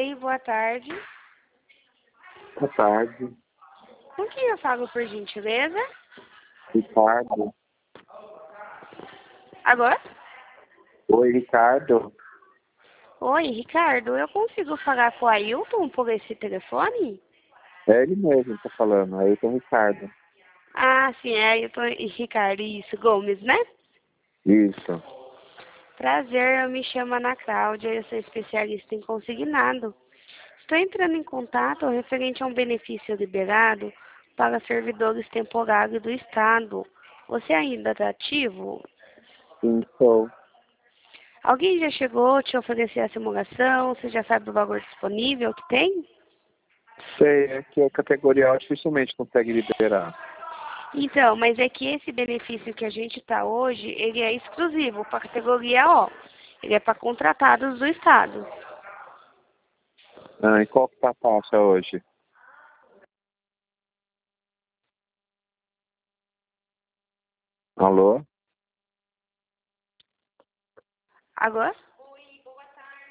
Oi, boa tarde. Boa tarde, Com quem eu falo, por gentileza? Ricardo. Agora? Oi, Ricardo. Oi, Ricardo, eu consigo falar com o Ailton por esse telefone? É ele mesmo que tá falando, aí tem o Ricardo. Ah, sim, é Ailton e Ricardo, isso, Gomes, né? Isso. Prazer, eu me chamo Ana Cláudia, eu sou especialista em consignado. Estou entrando em contato referente a um benefício liberado para servidores temporários do Estado. Você ainda está ativo? Sim, sou. Alguém já chegou a te oferecer a simulação? Você já sabe o valor disponível que tem? Sei, é que a categoria A dificilmente consegue liberar. Então, mas é que esse benefício que a gente está hoje, ele é exclusivo para a categoria O. Ele é para contratados do Estado. Ah, e qual que tá a taxa hoje? Alô? Agora?